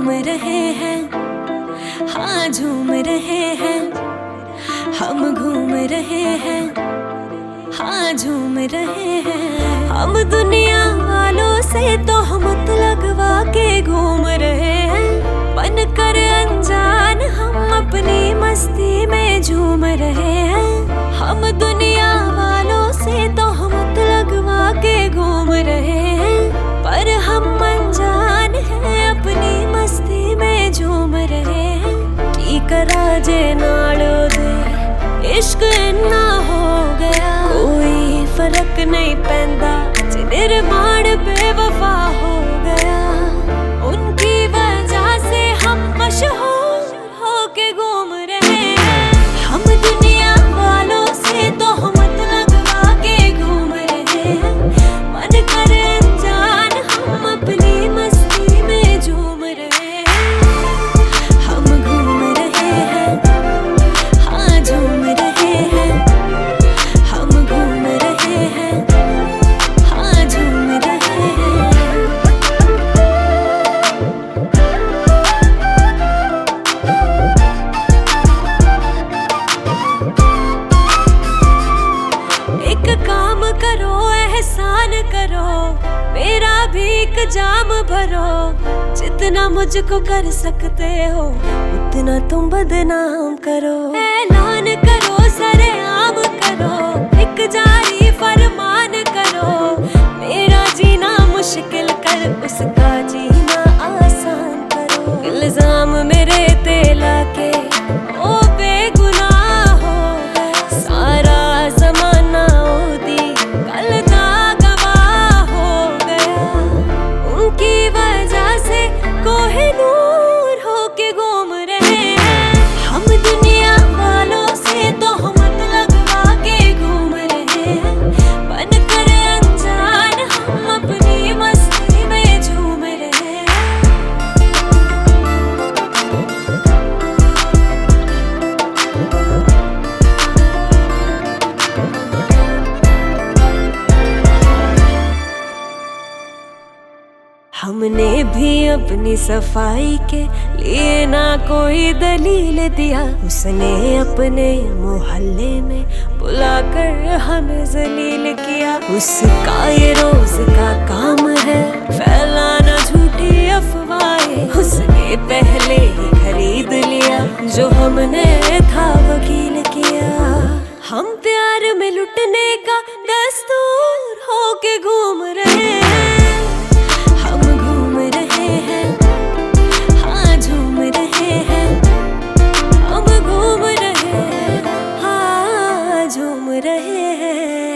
रहे हैं, हाँ झूम रहे हैं, हम घूम रहे हैं, हाँ झूम रहे हैं। हम दुनिया वालों से तो हम लगवा के घूम रहे हैं, बन कर अनजान हम अपनी मस्ती में झूम रहे हैं। हम दुनिया वालों से तो हम लगवा के घूम रहे हैं, पर हम अनजान हैं अपनी मस्ती में झूम रहे हैं। की करा जे नालो दे इश्क इन्ना हो गया, कोई फर्क नहीं पैंदा जे निर्माण बेवफा हो गया। उनकी वजह से हम मशहूर होके घूम रहे हैं। हम दुनिया वालों से तो हम लगवा के घूम रहे हैं, मन कर अनजान हम अपनी मस्ती में झूम रहे हैं। हम घूम रहे हैं, हाँ झूम रहे हैं, हम घूम रहे हैं, हाँ झूम रहे हैं। एक काम करो, एहसान करो, मेरा भी एक जाम भरो। जितना मुझको कर सकते हो उतना तुम बदनाम करो। ऐलान करो, सरेआम करो, एक जारी फरमान करो। मेरा जीना मुश्किल कर उसका जीना आसान करो। इल्जाम मेरे ते लाके ओ बेगुनाह हो गया, सारा जमाना ओदी कल का गवाह हो गया। उनकी वजह से कोहिनूर होके घूम रहे हैं। हम दुनिया वालों से तो हम लगवा के घूम रहे हैं, बन कर अनजान हम अपनी मस्ती में झूम रहे हैं। हमने भी अपनी सफाई के लिए ना कोई दलील दिया, उसने अपने मोहल्ले में बुलाकर हमें जलील किया। उसका ये रोज का काम है फैलाना झूठी अफवाहें, उसने पहले ही खरीद लिया जो हमने था वकील किया। हम प्यार में लुटने का दस्तूर होके घूम रहे हैं। हम घूम रहे हैं, हाँ झूम रहे हैं, हम घूम रहे हैं, हाँ झूम रहे हैं।